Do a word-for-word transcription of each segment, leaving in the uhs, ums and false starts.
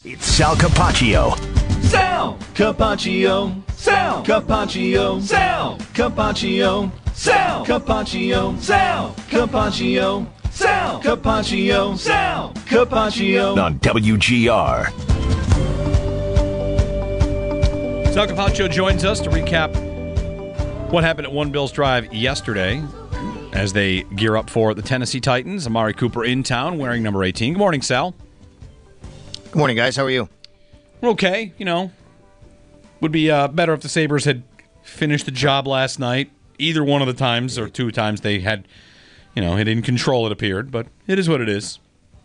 It's Sal Capaccio. Sal Capaccio. Sal Capaccio. Sal Capaccio. Sal Capaccio. Sal Capaccio. Sal Capaccio. Sal Capaccio. On W G R. Sal Capaccio joins us to recap what happened at One Bills Drive yesterday as they gear up for the Tennessee Titans. Amari Cooper in town wearing number eighteen. Good morning, Sal. Good morning, guys. How are you? We're okay. You know, would be uh, better if the Sabres had finished the job last night. Either one of the times or two times they had, you know, it in control, it appeared. But it is what it is.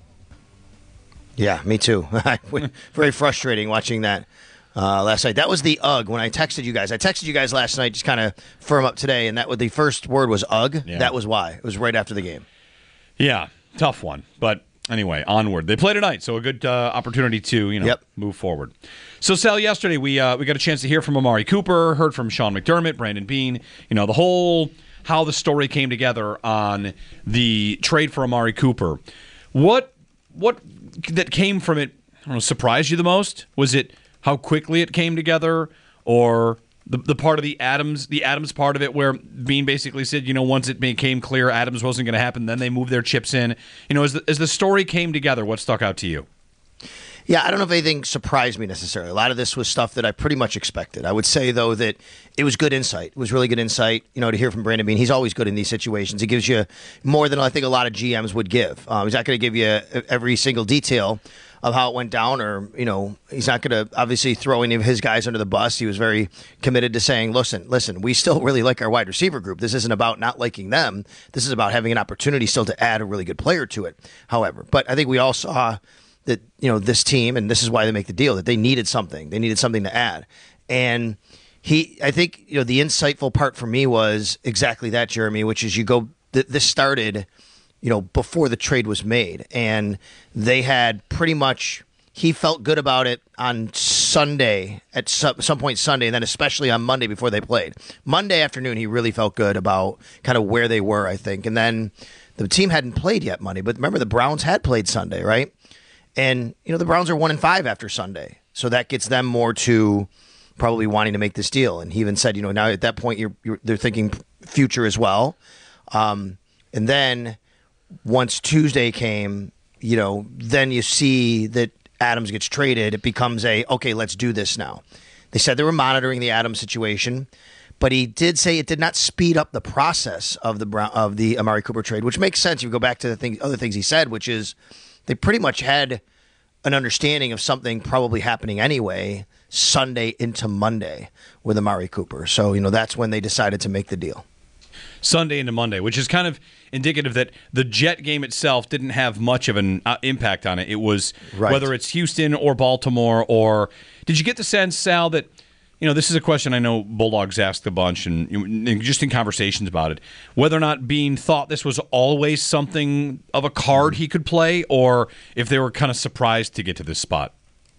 Yeah, me too. Very frustrating watching that uh, last night. That was the ugh when I texted you guys. I texted you guys last night, just kind of firm up today, and that was the first word was ugh. Yeah. That was why. It was right after the game. Yeah, tough one. But anyway, onward. They play tonight, so a good uh, opportunity to you know Yep. move forward. So, Sal, yesterday we uh, we got a chance to hear from Amari Cooper, heard from Sean McDermott, Brandon Beane. You know the whole how the story came together on the trade for Amari Cooper. What what that came from it? I don't know, surprised you the most? Was it how quickly it came together, or the the part of the Adams the Adams part of it where Bean basically said, you know, once it became clear Adams wasn't going to happen, then they moved their chips in. You know, as the, as the story came together, what stuck out to you? Yeah, I don't know if anything surprised me necessarily. A lot of this was stuff that I pretty much expected. I would say, though, that it was good insight. It was really good insight, you know, to hear from Brandon Beane. He's always good in these situations. He gives you more than I think a lot of G Ms would give. Um, he's not going to give you every single detail of how it went down, or, you know, he's not going to obviously throw any of his guys under the bus. He was very committed to saying, listen, listen, we still really like our wide receiver group. This isn't about not liking them. This is about having an opportunity still to add a really good player to it, however. But I think we all saw that, you know, this team, and this is why they make the deal, that they needed something. They needed something to add. And he, I think, you know, the insightful part for me was exactly that, Jeremy, which is you go, th- this started, you know, before the trade was made. And they had pretty much, he felt good about it on Sunday, at some, some point Sunday, and then especially on Monday before they played. Monday afternoon, he really felt good about kind of where they were, I think. And then the team hadn't played yet Monday, but remember the Browns had played Sunday, right? And, you know, the Browns are one and five after Sunday. So that gets them more to probably wanting to make this deal. And he even said, you know, now at that point, you're, you're they're thinking future as well. Um, and then once Tuesday came, you know, then you see that Adams gets traded. It becomes a, okay, let's do this now. They said they were monitoring the Adams situation, but he did say it did not speed up the process of the Brown, of the Amari Cooper trade, which makes sense if you go back to the thing, other things he said, which is they pretty much had an understanding of something probably happening anyway Sunday into Monday with Amari Cooper. So, you know, that's when they decided to make the deal. Sunday into Monday, which is kind of indicative that the Jet game itself didn't have much of an uh, impact on it. It was right. Whether it's Houston or Baltimore, or did you get the sense, Sal, that, you know, this is a question I know Bulldogs asked a bunch, and, and just in conversations about it, whether or not Beane thought this was always something of a card he could play, or if they were kind of surprised to get to this spot.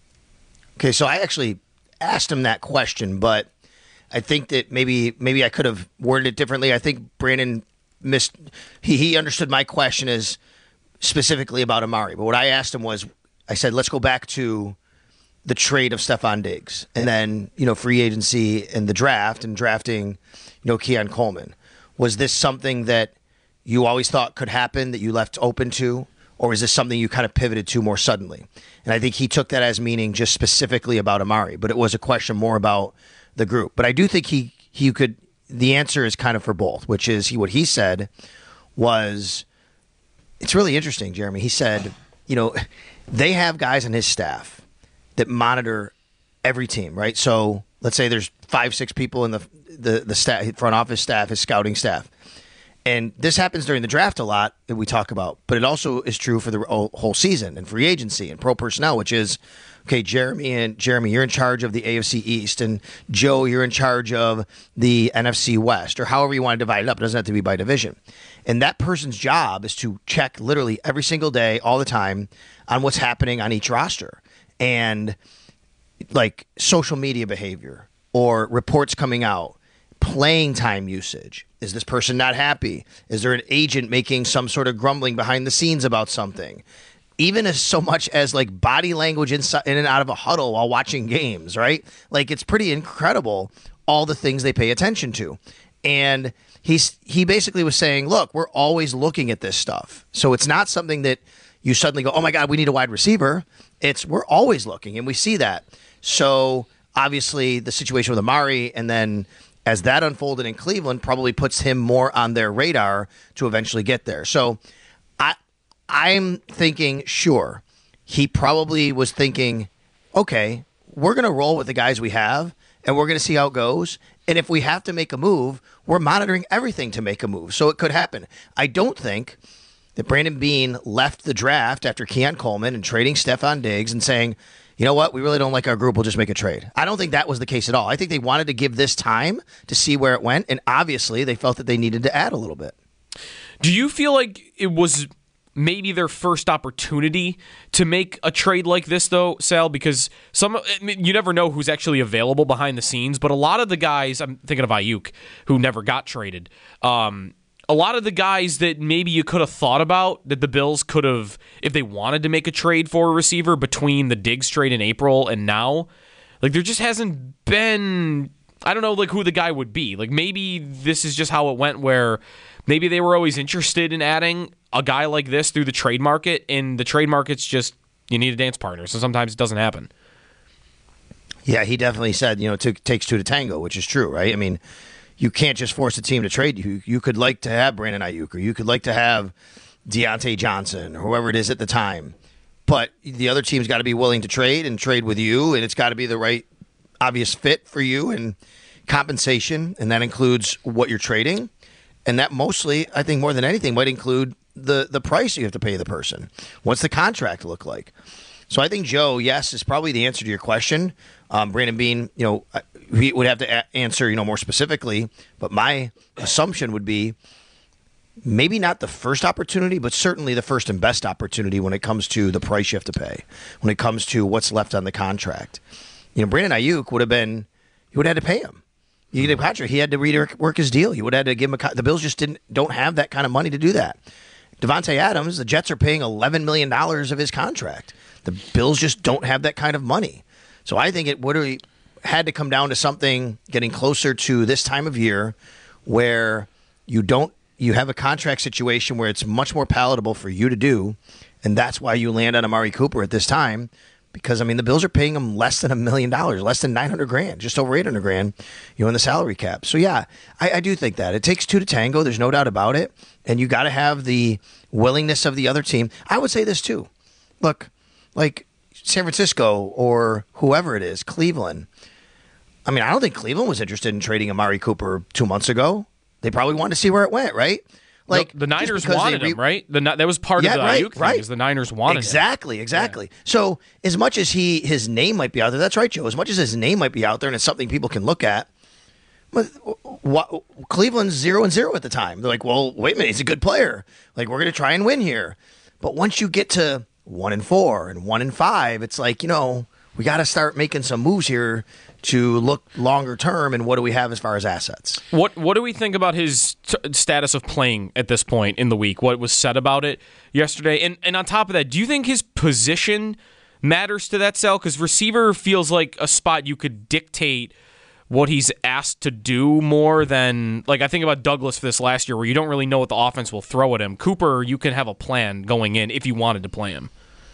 Okay, so I actually asked him that question, but I think that maybe maybe I could have worded it differently. I think Brandon missed, he, he understood my question as specifically about Amari. But what I asked him was, I said, let's go back to the trade of Stephon Diggs, and then, you know, free agency and the draft and drafting, you know, Keon Coleman. Was this something that you always thought could happen, that you left open to, or is this something you kind of pivoted to more suddenly? And I think he took that as meaning just specifically about Amari, but it was a question more about the group. But I do think he he could, the answer is kind of for both, which is he what he said was, it's really interesting, Jeremy. He said, you know, they have guys on his staff that monitor every team, right? So let's say there's five, six people in the the the staff, front office staff, his scouting staff. And this happens during the draft a lot that we talk about, but it also is true for the whole season and free agency and pro personnel, which is, okay, Jeremy and Jeremy, you're in charge of the A F C East, and Joe, you're in charge of the N F C West, or however you want to divide it up. It doesn't have to be by division. And that person's job is to check literally every single day, all the time, on what's happening on each roster. And like social media behavior or reports coming out, playing time usage. Is this person not happy? Is there an agent making some sort of grumbling behind the scenes about something? even as so much as like body language inside in and out of a huddle while watching games, right? Like it's pretty incredible all the things they pay attention to. And he's he basically was saying, look, we're always looking at this stuff. So it's not something that you suddenly go, oh my God, we need a wide receiver. It's we're always looking, and we see that. So obviously the situation with Amari, and then as that unfolded in Cleveland, probably puts him more on their radar to eventually get there. So I I'm thinking, sure, he probably was thinking, okay, we're going to roll with the guys we have, and we're going to see how it goes. And if we have to make a move, we're monitoring everything to make a move. So it could happen. I don't think that Brandon Beane left the draft after Keon Coleman and trading Stephon Diggs and saying, you know what, we really don't like our group, we'll just make a trade. I don't think that was the case at all. I think they wanted to give this time to see where it went, and obviously they felt that they needed to add a little bit. Do you feel like it was maybe their first opportunity to make a trade like this, though, Sal? Because some I mean, you never know who's actually available behind the scenes, but a lot of the guys, I'm thinking of Ayuk, who never got traded, um, a lot of the guys that maybe you could have thought about that the Bills could have, if they wanted to make a trade for a receiver between the Diggs trade in April and now, like there just hasn't been, I don't know like who the guy would be. Like maybe this is just how it went, where maybe they were always interested in adding a guy like this through the trade market, and the trade market's just, you need a dance partner, so sometimes it doesn't happen. Yeah, he definitely said, you know, it t- takes two to tango, which is true, right? I mean, you can't just force a team to trade you. You could like to have Brandon Ayuk, or you could like to have Deontay Johnson, or whoever it is at the time. But the other team's got to be willing to trade and trade with you, and it's got to be the right obvious fit for you and compensation, and that includes what you're trading. And that mostly, I think more than anything, might include the, the price you have to pay the person. What's the contract look like? So I think Joe, yes, is probably the answer to your question. Um, Brandon Beane, you know, he would have to a- answer, you know, more specifically. But my assumption would be maybe not the first opportunity, but certainly the first and best opportunity when it comes to the price you have to pay, when it comes to what's left on the contract. You know, Brandon Ayuk would have been, you would have had to pay him. You get a contract. He had to rework his deal. You would have had to give him a. Co- the Bills just didn't don't have that kind of money to do that. Devontae Adams, the Jets are paying eleven million dollars of his contract. The Bills just don't have that kind of money. So I think it would have had to come down to something getting closer to this time of year, where you don't you have a contract situation where it's much more palatable for you to do, and that's why you land on Amari Cooper at this time. Because, I mean, the Bills are paying him less than a million dollars, less than nine hundred grand, just over eight hundred grand, you know, in the salary cap. So, yeah, I, I do think that. It takes two to tango. There's no doubt about it. And you got to have the willingness of the other team. I would say this, too. Look, like San Francisco or whoever it is, Cleveland. I mean, I don't think Cleveland was interested in trading Amari Cooper two months ago. They probably wanted to see where it went, right? Like the, the Niners wanted re- him, right? The, that was part yeah, of the right, Ayuk thing, right. is the Niners wanted exactly, him. Exactly, exactly. Yeah. So as much as he his name might be out there, that's right, Joe. As much as his name might be out there and it's something people can look at, but what, Cleveland's zero and zero at the time. They're like, well, wait a minute, he's a good player. Like, we're going to try and win here. But once you get to one and four and one and five, it's like, you know, we got to start making some moves here to look longer term, and what do we have as far as assets? What What do we think about his t- status of playing at this point in the week? What was said about it yesterday? And and on top of that, do you think his position matters to that, Sal? Because receiver feels like a spot you could dictate what he's asked to do more than, like, I think about Douglas for this last year, where you don't really know what the offense will throw at him. Cooper, you can have a plan going in if you wanted to play him.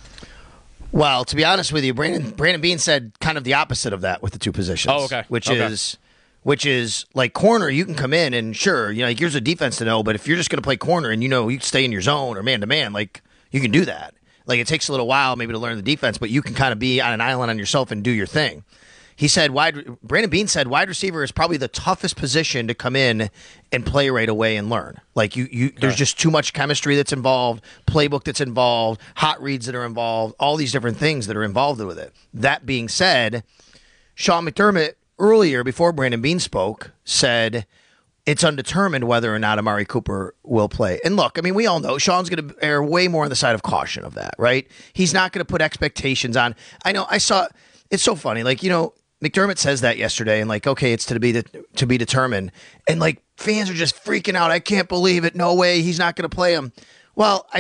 Well, to be honest with you, Brandon Brandon Beane said kind of the opposite of that with the two positions. Oh, okay. Which okay. is, which is like corner. You can come in and sure, you know, like, here's a defense to know. But if you're just going to play corner and you know you stay in your zone or man to man, like you can do that. Like it takes a little while maybe to learn the defense, but you can kind of be on an island on yourself and do your thing. He said wide. Brandon Beane said wide receiver is probably the toughest position to come in and play right away and learn. Like you, you there's just too much chemistry that's involved, playbook that's involved, hot reads that are involved, all these different things that are involved with it. That being said, Sean McDermott earlier before Brandon Beane spoke said it's undetermined whether or not Amari Cooper will play. And look, I mean, we all know Sean's going to err way more on the side of caution of that, right? He's not going to put expectations on. I know. I saw. It's so funny, like you know. McDermott says that yesterday, and like, okay, it's to be de- to be determined, and like fans are just freaking out. I can't believe it. No way, he's not going to play him. Well, I think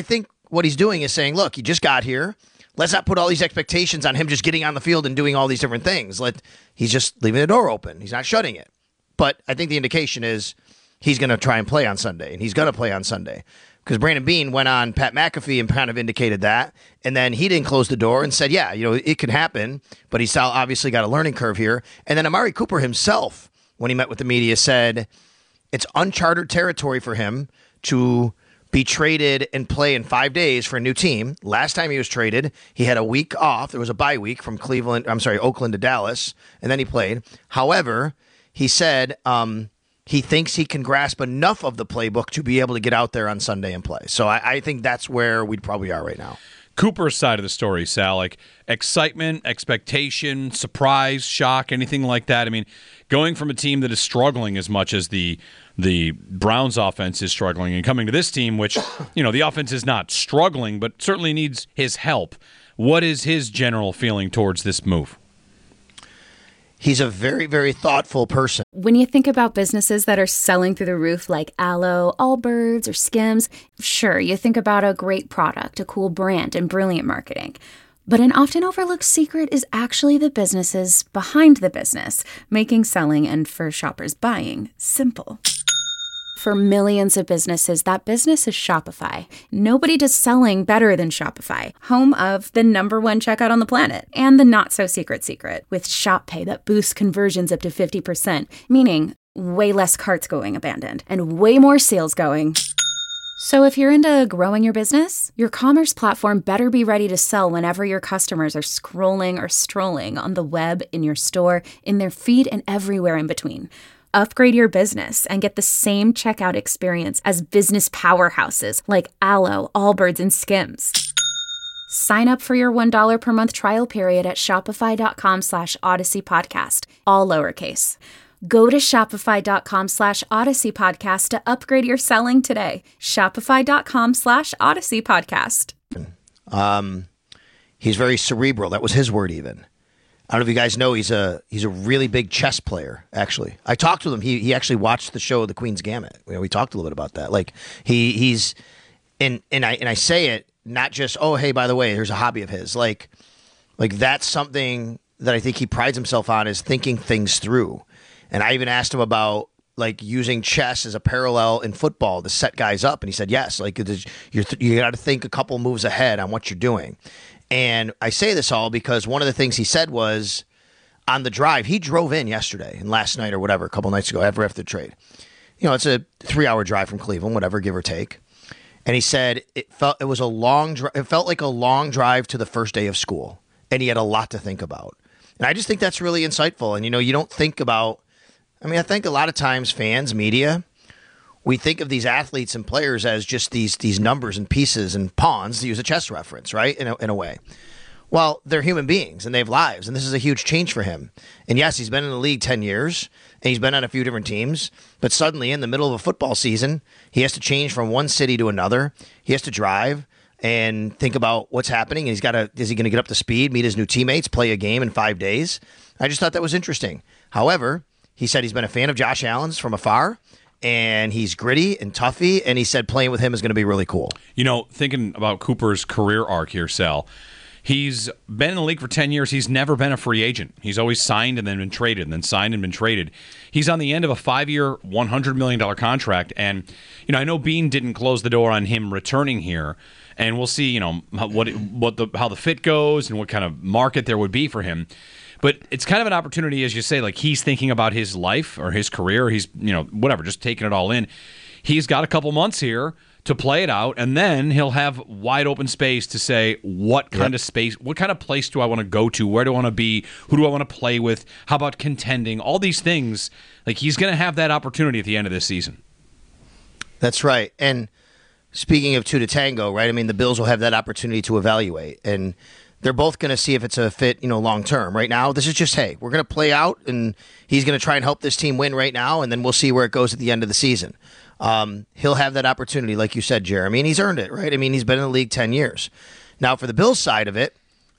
what he's doing is saying, look, he just got here. Let's not put all these expectations on him just getting on the field and doing all these different things. Let He's just leaving the door open. He's not shutting it. But I think the indication is he's going to try and play on Sunday, and he's going to play on Sunday. Because Brandon Beane went on Pat McAfee and kind of indicated that, and then he didn't close the door and said, yeah, you know, it can happen, but he's obviously got a learning curve here. And then Amari Cooper himself, when he met with the media, said it's uncharted territory for him to be traded and play in five days for a new team. Last time he was traded, he had a week off. There was a bye week from Cleveland, I'm sorry, Oakland to Dallas, and then he played. However, he said um, he thinks he can grasp enough of the playbook to be able to get out there on Sunday and play. So I, I think that's where we probably are right now. Cooper's side of the story, Sal, like excitement, expectation, surprise, shock, anything like that. I mean, going from a team that is struggling as much as the the Browns offense is struggling and coming to this team, which, you know, the offense is not struggling, but certainly needs his help. What is his general feeling towards this move? He's a very, very thoughtful person. When you think about businesses that are selling through the roof like Aloe, Allbirds, or Skims, sure, you think about a great product, a cool brand, and brilliant marketing. But an often overlooked secret is actually the businesses behind the business, making selling and for shoppers buying simple. For millions of businesses, that business is Shopify. Nobody does selling better than Shopify, home of the number one checkout on the planet and the not-so-secret secret with Shop Pay that boosts conversions up to fifty percent, meaning way less carts going abandoned and way more sales going. So if you're into growing your business, your commerce platform better be ready to sell whenever your customers are scrolling or strolling on the web, in your store, in their feed, and everywhere in between. Upgrade your business and get the same checkout experience as business powerhouses like Aloe, Allbirds, and Skims. Sign up for your one dollar per month trial period at shopify.com slash Odyssey Podcast, all lowercase. Go to shopify.com slash Odyssey Podcast to upgrade your selling today. Shopify.com slash Odyssey Podcast. Um, he's very cerebral. That was his word even. I don't know if you guys know he's a he's a really big chess player. Actually, I talked to him. He he actually watched the show The Queen's Gambit. You know, we talked a little bit about that. Like he he's and and I and I say it not just, oh, hey, by the way, there's a hobby of his. Like like that's something that I think he prides himself on, is thinking things through. And I even asked him about like using chess as a parallel in football to set guys up, and he said yes. Like you're you got to think a couple moves ahead on what you're doing. And I say this all because one of the things he said was on the drive, he drove in yesterday and last night or whatever, a couple nights ago, after after the trade. You know, it's a three-hour drive from Cleveland, whatever, give or take. And he said it felt it was a long drive. It felt like a long drive to the first day of school, and he had a lot to think about. And I just think that's really insightful. And you know, you don't think about. I mean, I think a lot of times fans, media, we think of these athletes and players as just these these numbers and pieces and pawns, to use a chess reference, right, in a, in a way. Well, they're human beings, and they have lives, and this is a huge change for him. And yes, he's been in the league ten years, and he's been on a few different teams, but suddenly in the middle of a football season, he has to change from one city to another. He has to drive and think about what's happening, and he's got to, is he going to get up to speed, meet his new teammates, play a game in five days? I just thought that was interesting. However, he said he's been a fan of Josh Allen's from afar, and he's gritty and toughy, and he said playing with him is going to be really cool. You know, thinking about Cooper's career arc here, Sal, he's been in the league for ten years. He's never been a free agent. He's always signed and then been traded, and then signed and been traded. He's on the end of a five-year, one hundred million dollars contract, and, you know, I know Beane didn't close the door on him returning here, and we'll see, you know, what what the how the fit goes and what kind of market there would be for him. But it's kind of an opportunity, as you say, like he's thinking about his life or his career. He's, you know, whatever, just taking it all in. He's got a couple months here to play it out, and then he'll have wide open space to say, what kind yep. of space, what kind of place do I want to go to? Where do I want to be? Who do I want to play with? How about contending? All these things. Like, he's going to have that opportunity at the end of this season. That's right. And speaking of two to tango, right? I mean, the Bills will have that opportunity to evaluate, and they're both going to see if it's a fit, you know, long term. Right now, this is just, hey, we're going to play out, and he's going to try and help this team win right now, and then we'll see where it goes at the end of the season. Um, he'll have that opportunity, like you said, Jeremy, and he's earned it, right? I mean, he's been in the league ten years. Now, for the Bills side of it,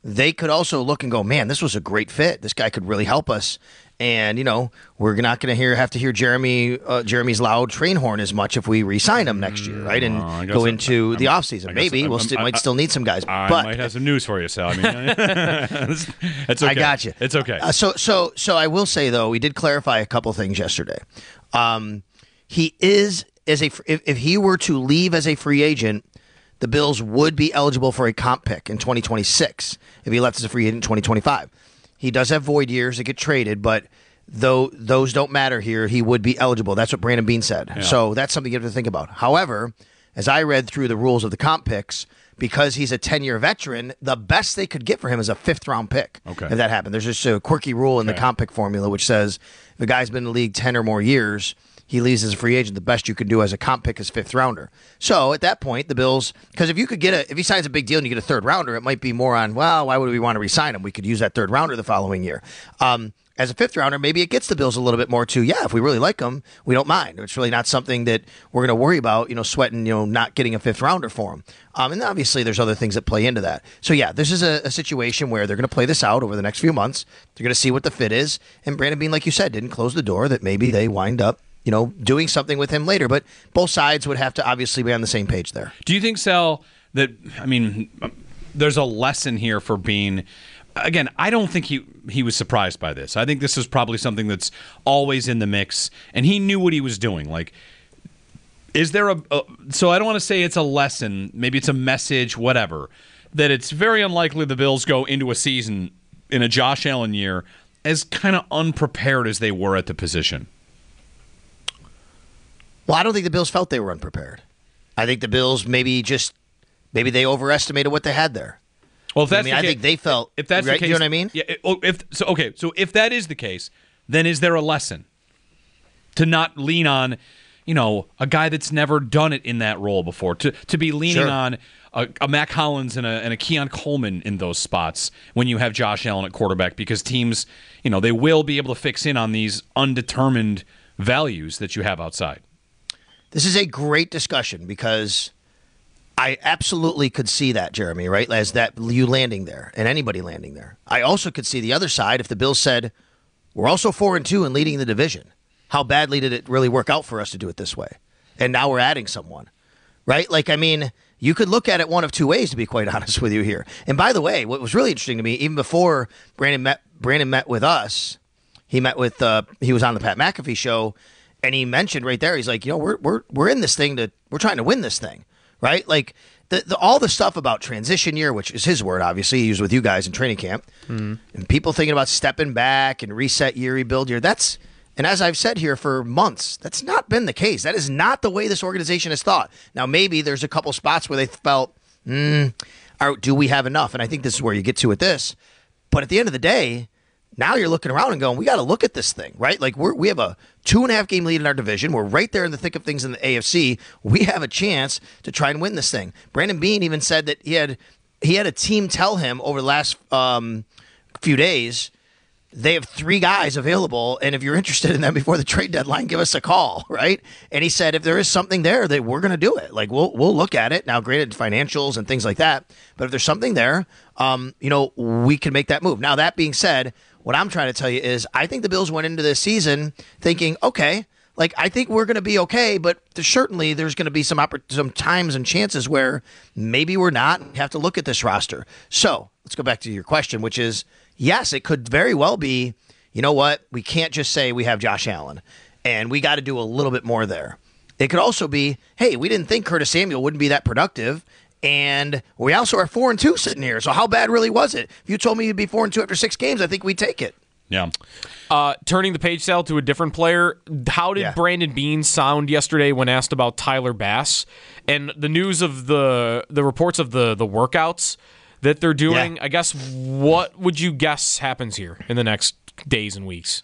they could also look and go, man, this was a great fit. This guy could really help us. And, you know, we're not going to hear have to hear Jeremy uh, Jeremy's loud train horn as much if we re-sign him next year, right? And uh, go into I'm, the I'm, offseason. I Maybe I'm, we'll I'm, st- I, might still need some guys. I but might have some news for you, Sal. I mean, it's, it's okay. I got you. It's okay. Uh, so, so, so I will say though, we did clarify a couple things yesterday. Um, he is as a if, if he were to leave as a free agent, the Bills would be eligible for a comp pick in twenty twenty-six if he left as a free agent in twenty twenty-five. He does have void years that get traded, but though those don't matter here, he would be eligible. That's what Brandon Beane said. Yeah. So that's something you have to think about. However, as I read through the rules of the comp picks, because he's a ten-year veteran, the best they could get for him is a fifth-round pick. Okay. If that happened. There's just a quirky rule in okay. the comp pick formula which says if a guy's been in the league ten or more years, he leaves as a free agent, the best you could do as a comp pick is fifth rounder. So at that point, the Bills, because if you could get a, if he signs a big deal and you get a third rounder, it might be more on, well, why would we want to re-sign him? We could use that third rounder the following year. Um, as a fifth rounder, maybe it gets the Bills a little bit more to, yeah, if we really like him, we don't mind. It's really not something that we're going to worry about, you know, sweating, you know, not getting a fifth rounder for him. Um, and obviously there's other things that play into that. So yeah, this is a, a situation where they're going to play this out over the next few months. They're going to see what the fit is. And Brandon Beane, like you said, didn't close the door that maybe they wind up, you know, doing something with him later. But both sides would have to obviously be on the same page there. Do you think, Sal, that, I mean, there's a lesson here for Beane? Again, I don't think he he was surprised by this. I think this is probably something that's always in the mix, and he knew what he was doing. Like, is there a, a so I don't want to say it's a lesson, maybe it's a message, whatever, that it's very unlikely the Bills go into a season in a Josh Allen year as kind of unprepared as they were at the position. Well, I don't think the Bills felt they were unprepared. I think the Bills maybe just maybe they overestimated what they had there. Well, if that's I mean, the I case, think they felt. If that's right, the case, you know what I mean? Yeah. If so, okay. So if that is the case, then is there a lesson to not lean on, you know, a guy that's never done it in that role before? To to be leaning Sure. on a, a Mac Hollins and a and a Keon Coleman in those spots when you have Josh Allen at quarterback, because teams, you know, they will be able to fix in on these undetermined values that you have outside. This is a great discussion because I absolutely could see that, Jeremy, right? As that you landing there and anybody landing there. I also could see the other side if the Bills said, we're also four and two and leading the division. How badly did it really work out for us to do it this way? And now we're adding someone, right? Like, I mean, you could look at it one of two ways, to be quite honest with you here. And by the way, what was really interesting to me, even before Brandon met, Brandon met with us, he met with, uh, he was on the Pat McAfee show, and he mentioned right there, he's like, you know, we're we're we're in this thing to, we're trying to win this thing. Right? Like the, the all the stuff about transition year, which is his word, obviously, he was with you guys in training camp, mm-hmm. and people thinking about stepping back and reset year, rebuild year. That's, and as I've said here for months, that's not been the case. That is not the way this organization has thought. Now, maybe there's a couple spots where they felt, hmm, do we have enough? And I think this is where you get to with this. But at the end of the day, now you're looking around and going, we got to look at this thing, right? Like we're, we have a two and a half game lead in our division. We're right there in the thick of things in the A F C. We have a chance to try and win this thing. Brandon Beane even said that he had he had a team tell him over the last um, few days, they have three guys available, and if you're interested in them before the trade deadline, give us a call, right? And he said if there is something there, that we're going to do it. Like we'll we'll look at it. Now, granted, financials and things like that, but if there's something there, um, you know, we can make that move. Now, that being said, what I'm trying to tell you is I think the Bills went into this season thinking, okay, like I think we're going to be okay, but there's certainly there's going to be some oppor- some times and chances where maybe we're not. We have to look at this roster. So let's go back to your question, which is, yes, it could very well be, you know what, we can't just say we have Josh Allen, and we got to do a little bit more there. It could also be, hey, we didn't think Curtis Samuel wouldn't be that productive, and we also are four and two sitting here. So how bad really was it? If you told me you'd be four and two after six games, I think we'd take it. Yeah. Uh, turning the page, Sal, to a different player. How did Yeah. Brandon Beane sound yesterday when asked about Tyler Bass and the news of the the reports of the the workouts that they're doing? Yeah. I guess what would you guess happens here in the next days and weeks?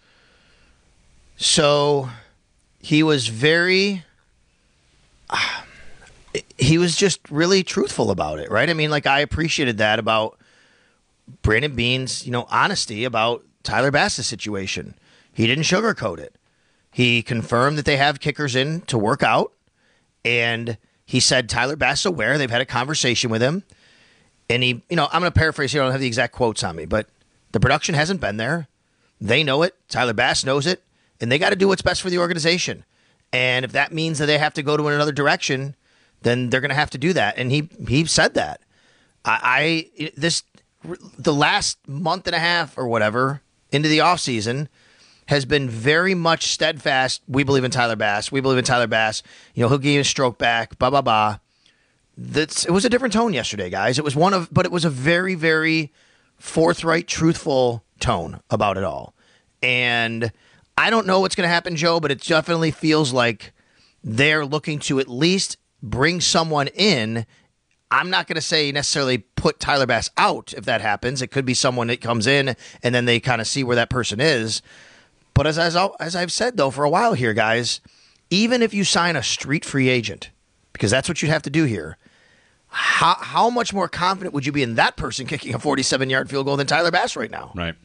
So he was very. Uh, he was just really truthful about it, right? I mean, like I appreciated that about Brandon Beane's, you know, honesty about Tyler Bass's situation. He didn't sugarcoat it. He confirmed that they have kickers in to work out, and he said Tyler Bass is aware. They've had a conversation with him, And he, you know, I'm going to paraphrase here. I don't have the exact quotes on me, but the production hasn't been there. They know it. Tyler Bass knows it. And they got to do what's best for the organization. And if that means that they have to go to another direction, then they're going to have to do that. And he he said that. I, I this the last month and a half or whatever into the offseason has been very much steadfast. We believe in Tyler Bass. We believe in Tyler Bass. You know, he'll give you a stroke back, blah, blah, blah. That's, it was a different tone yesterday, guys. It was one of, but it was a very, very forthright, truthful tone about it all. And I don't know what's going to happen, Joe, but it definitely feels like they're looking to at least bring someone in. I'm not going to say necessarily put Tyler Bass out if that happens. It could be someone that comes in and then they kind of see where that person is. But as, as, as I've said, though, for a while here, guys, even if you sign a street free agent, because that's what you'd have to do here, how, how much more confident would you be in that person kicking a forty-seven-yard field goal than Tyler Bass right now? Right.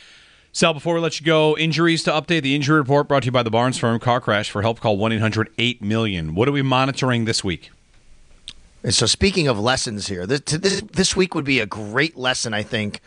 Sal, before we let you go, injuries to update. The injury report brought to you by the Barnes Firm Car Crash. For help, call one eight hundred eight million. What are we monitoring this week? And so speaking of lessons here, this, this, this week would be a great lesson, I think,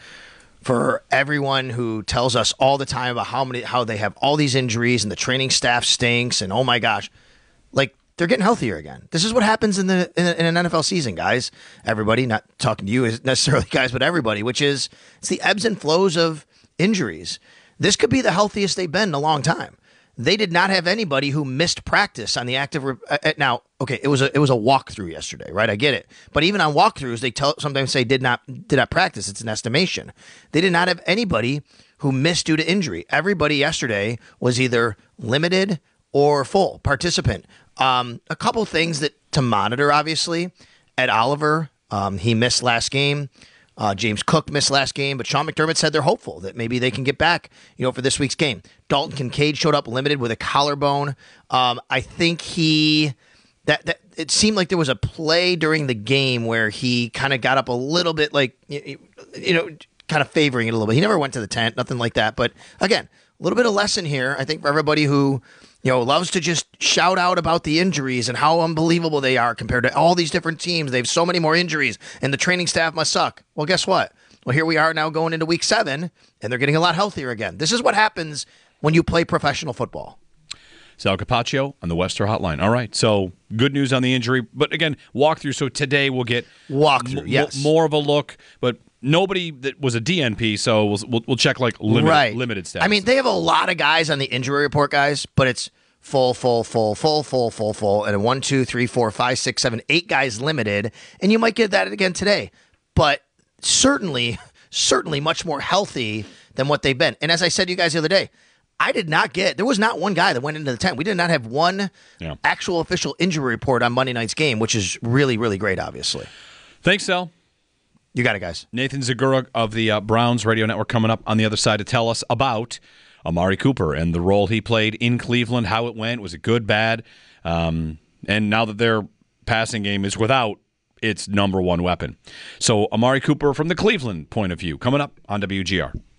for everyone who tells us all the time about how many how they have all these injuries and the training staff stinks and oh my gosh, like they're getting healthier again. This is what happens in the in, in an N F L season, guys. Everybody, not talking to you necessarily, guys, but everybody, which is it's the ebbs and flows of injuries. This could be the healthiest they've been in a long time. They did not have anybody who missed practice on the active. Re- uh, now, okay, it was a it was a walkthrough yesterday, right? I get it, but even on walkthroughs, they tell sometimes say did not did not practice. It's an estimation. They did not have anybody who missed due to injury. Everybody yesterday was either limited or full participant. Um, a couple things that to monitor, obviously. Ed Oliver, um, he missed last game. Uh, James Cook missed last game, but Sean McDermott said they're hopeful that maybe they can get back, you know, for this week's game. Dalton Kincaid showed up limited with a collarbone. Um, I think he that that it seemed like there was a play during the game where he kind of got up a little bit, like you, you know, kind of favoring it a little bit. He never went to the tent, nothing like that. But again, a little bit of lesson here, I think, for everybody who, you know, loves to just shout out about the injuries and how unbelievable they are compared to all these different teams. They have so many more injuries and the training staff must suck. Well, guess what? Well, here we are now going into week seven and they're getting a lot healthier again. This is what happens when you play professional football. Sal Capaccio on the Wester Hotline. All right, so good news on the injury. But again, walkthrough. So today we'll get walkthrough, m- yes. more of a look. But nobody that was a D N P, so we'll we'll, we'll check like limited, right. limited status. I mean, they have a lot of guys on the injury report, guys, but it's full, full, full, full, full, full, full, and one, two, three, four, five, six, seven, eight guys limited, and you might get that again today. But certainly, certainly much more healthy than what they've been. And as I said to you guys the other day, I did not get, there was not one guy that went into the tent. We did not have one yeah. actual official injury report on Monday night's game, which is really, really great, obviously. Thanks, Sal. You got it, guys. Nathan Zagura of the uh, Browns Radio Network coming up on the other side to tell us about Amari Cooper and the role he played in Cleveland, how it went, was it good, bad? Um, and now that their passing game is without its number one weapon. So Amari Cooper from the Cleveland point of view, coming up on W G R.